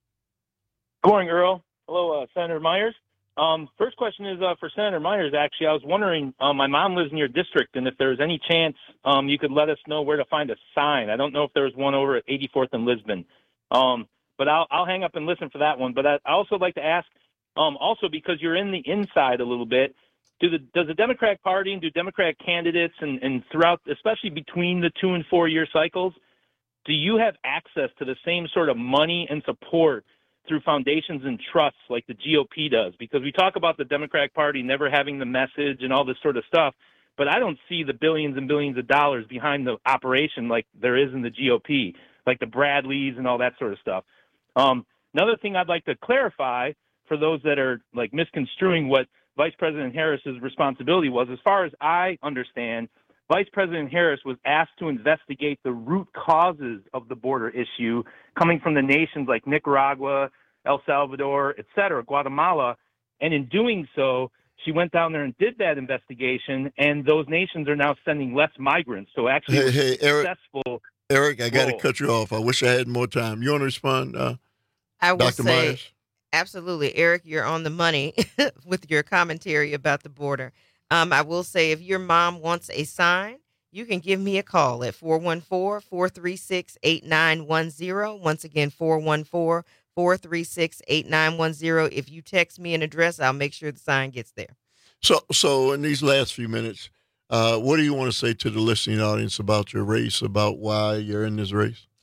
Good morning, Earl. Hello, uh, Senator Myers. Um, first question is uh, for Senator Myers, actually. I was wondering, um, my mom lives in your district, and if there's any chance um, you could let us know where to find a sign. I don't know if there's one over at eighty-fourth and Lisbon. Um, But I'll, I'll hang up and listen for that one. But I, I also like to ask, um, also because you're in the inside a little bit, do the, does the Democratic Party and do Democratic candidates and, and throughout, especially between the two and four year cycles, do you have access to the same sort of money and support through foundations and trusts like the G O P does? Because we talk about the Democratic Party never having the message and all this sort of stuff, but I don't see the billions and billions of dollars behind the operation like there is in the G O P, like the Bradleys and all that sort of stuff. Um, another thing I'd like to clarify for those that are like misconstruing what Vice President Harris's responsibility was, as far as I understand, Vice President Harris was asked to investigate the root causes of the border issue coming from the nations like Nicaragua, El Salvador, et cetera, Guatemala. And in doing so, she went down there and did that investigation, and those nations are now sending less migrants. So actually, hey, hey, Eric, successful. Eric, I got to role. cut you off. I wish I had more time. You want to respond? Uh, I will Doctor say, Myers? Absolutely, Eric, you're on the money with your commentary about the border. Um, I will say, if your mom wants a sign, you can give me a call at four one four, four three six, eight nine one zero. Once again, four one four, four three six, eight nine one zero. If you text me an address, I'll make sure the sign gets there. So, so in these last few minutes, uh, what do you want to say to the listening audience about your race, about why you're in this race?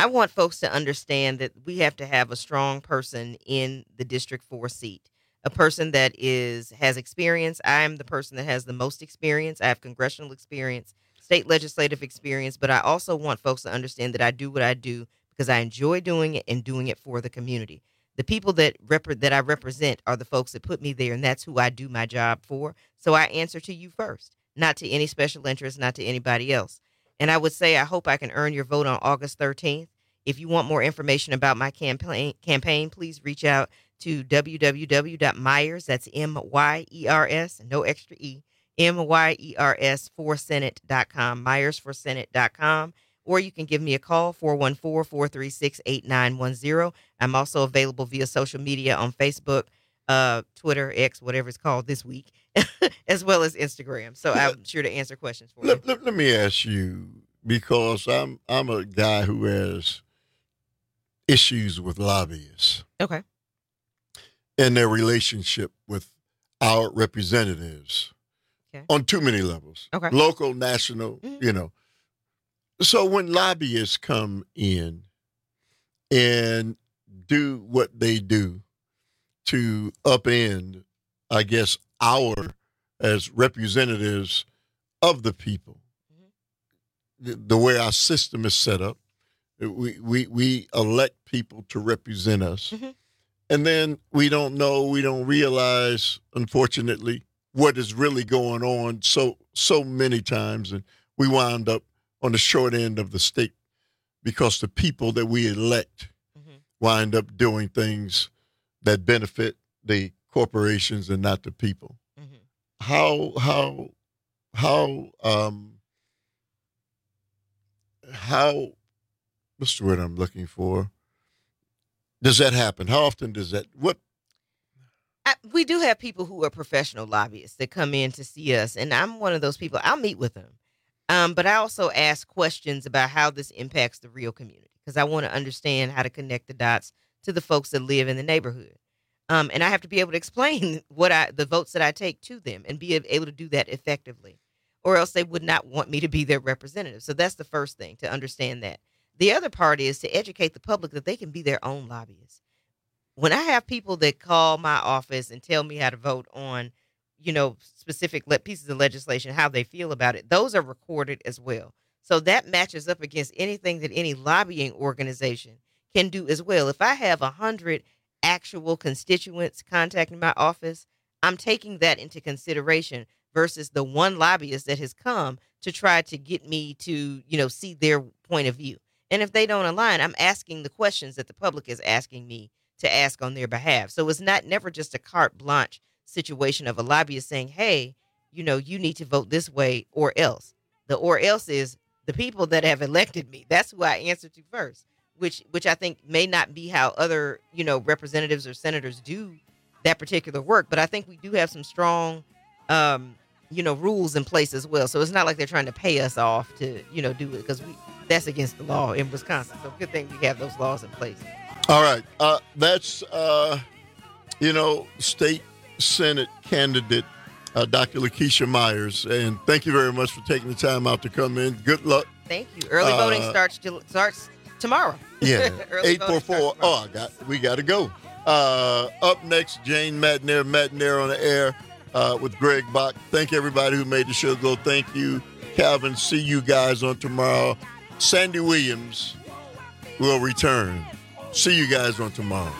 I want folks to understand that we have to have a strong person in the District four seat, a person that is has experience. I am the person that has the most experience. I have congressional experience, state legislative experience, but I also want folks to understand that I do what I do because I enjoy doing it and doing it for the community. The people that rep- that I represent are the folks that put me there, and that's who I do my job for. So I answer to you first, not to any special interest, not to anybody else. And I would say I hope I can earn your vote on August thirteenth. If you want more information about my campaign, campaign, please reach out to w w w dot myers, that's M Y E R S, no extra E, M Y E R S for Senate dot com, myers for senate dot com. Or you can give me a call, four one four, four three six, eight nine one zero. I'm also available via social media on Facebook, uh, Twitter, X, whatever it's called this week, as well as Instagram. So I'm sure to answer questions for let, you. Let, let me ask you, because I'm I'm a guy who has issues with lobbyists. Okay. And their relationship with our representatives okay. on too many levels. Okay. Local, national, mm-hmm. you know. So when lobbyists come in and do what they do to upend, I guess, our, as representatives of the people, mm-hmm. the, the way our system is set up, we, we, we elect people to represent us. Mm-hmm. And then we don't know, we don't realize, unfortunately, what is really going on so so many times. And we wind up on the short end of the stick because the people that we elect mm-hmm. wind up doing things that benefit the corporations and not the people. Mm-hmm. How how how um how what's the word I'm looking for? Does that happen? How often does that what I, we do have people who are professional lobbyists that come in to see us, and I'm one of those people. I'll meet with them. Um, but I also ask questions about how this impacts the real community because I want to understand how to connect the dots to the folks that live in the neighborhood. Um, and I have to be able to explain what I the votes that I take to them and be able to do that effectively, or else they would not want me to be their representative. So that's the first thing, to understand that. The other part is to educate the public that they can be their own lobbyists. When I have people that call my office and tell me how to vote on, you know, specific le- pieces of legislation, how they feel about it, those are recorded as well. So that matches up against anything that any lobbying organization can do as well. If I have a hundred actual constituents contacting my office, I'm taking that into consideration versus the one lobbyist that has come to try to get me to, you know, see their point of view. And if they don't align, I'm asking the questions that the public is asking me to ask on their behalf. So it's not never just a carte blanche situation of a lobbyist saying, hey, you know, you need to vote this way or else. The or else is the people that have elected me. That's who I answer to first, which which I think may not be how other, you know, representatives or senators do that particular work. But I think we do have some strong, um, you know, rules in place as well. So it's not like they're trying to pay us off to, you know, do it because we that's against the law in Wisconsin. So good thing we have those laws in place. All right. Uh, that's, uh, you know, state Senate candidate, uh, Doctor Lakeisha Myers. And thank you very much for taking the time out to come in. Good luck. Thank you. Early voting uh, starts starts tomorrow. Yeah. eight four four. Oh, I got, we got to go. Uh, up next, Jane Matenaer, Matenaer on the air uh, with Greg Bach. Thank everybody who made the show go. Thank you, Calvin. See you guys on tomorrow. Sandy Williams will return. See you guys on tomorrow.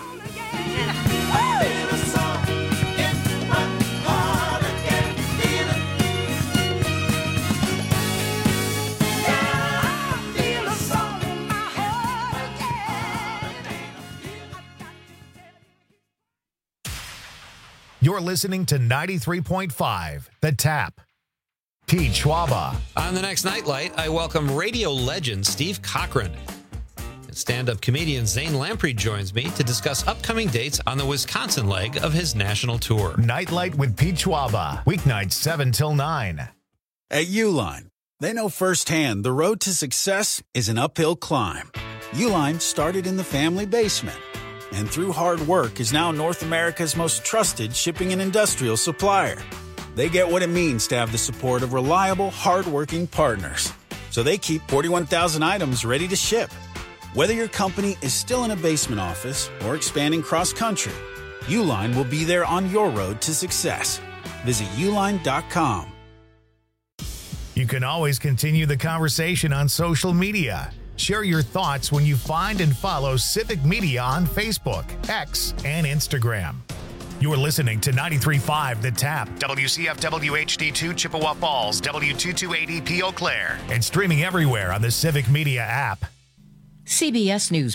You're listening to ninety-three point five, The Tap. Pete Schwaba. On the next Nightlight, I welcome radio legend Steve Cochran. And stand-up comedian Zane Lamprey joins me to discuss upcoming dates on the Wisconsin leg of his national tour. Nightlight with Pete Schwaba. Weeknights seven till nine. At Uline, they know firsthand the road to success is an uphill climb. Uline started in the family basement, and through hard work is now North America's most trusted shipping and industrial supplier. They get what it means to have the support of reliable, hardworking partners. So they keep forty-one thousand items ready to ship. Whether your company is still in a basement office or expanding cross-country, Uline will be there on your road to success. Visit uline dot com. You can always continue the conversation on social media. Share your thoughts when you find and follow Civic Media on Facebook, X, and Instagram. You're listening to ninety-three point five The Tap, W C F W H D two Chippewa Falls, W two two eight E P Eau Claire, and streaming everywhere on the Civic Media app. C B S News